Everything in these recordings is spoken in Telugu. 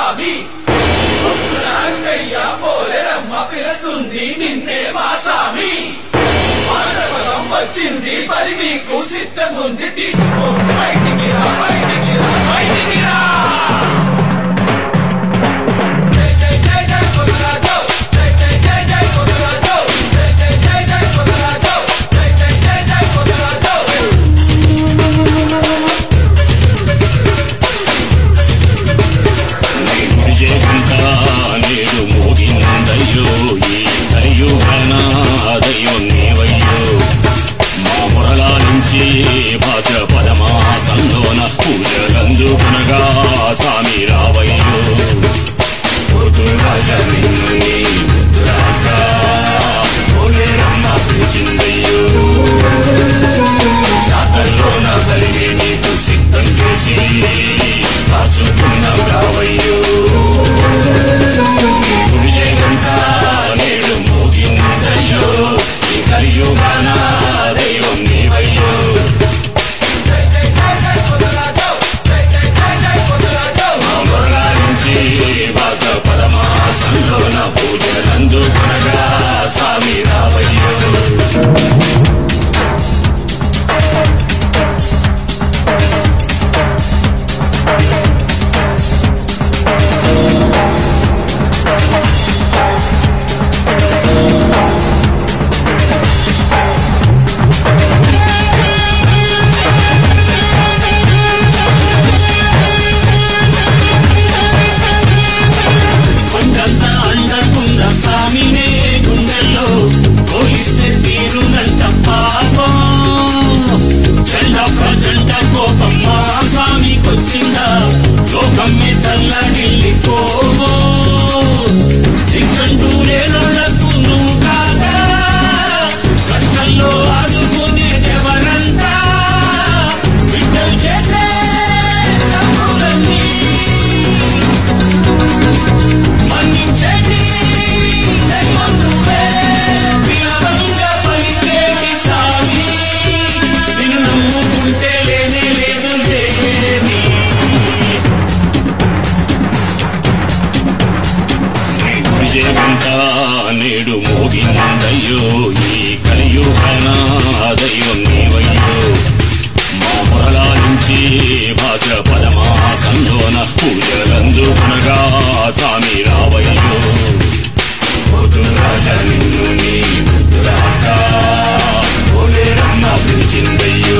స్వామి అంగయ్య పోలేరమ్మ పిలుస్తుంది నిన్నే మా స్వామి మానవరం వచ్చింది పరి మీకు సిద్ధముంది తీసుకోండి బయటికి రా బయటికి రా బయటికి రా భాద్రపదమాసంలోన పూజలందుకునగా స్వామి రావయ్యో రాజ నిన్ను నీ ముద్దురాక పోలేరమ్మ పిలిచిందయ్యో శాతల్లోన కలిగి నీకు సిద్ధం చేసి కాచుకున్నాం రావయ్యో గుడిజేగంట నేడు మోగిందయ్యో ఈ కలియుగాన దైవం నీవయ్యో పదమాసంలోన పూజలందుకునగా స్వామి రావయ్యో లోకమ్మే తల్లడిల్లిపోవో దిక్కంటూ లేనోళ్లకు నువ్వు కాగా కష్టంలో ఆదుకునేదెవరంతా బిడ్డలు చేసే తప్పులన్నీ మన్నించేటి దైవం నువ్వే పిలవంగా పలికేటి సామి నిన్ను నమ్ముకుంటే లేనే లేదు దేవి విజయగంట నేడు మోగిందయ్యో ఈ కలియుగాన దైవం నీవయ్యో మా పొరలాలించి భాద్రపదమాసంలోన పూజలందుకునగా స్వామి రావయ్యో రాజ నిన్ను నీ ముద్దురాక పోలేరమ్మ పిలిచిందయ్యో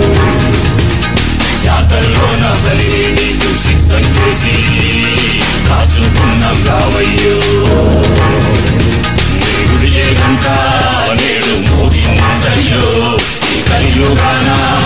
శాతల్లోన బలి నీకు సిద్ధం చేసి కాచుకున్నాం రావయ్యో నీ గుడిజేగంట నేడు మోగిందయ్యో ఈ కలియుగాన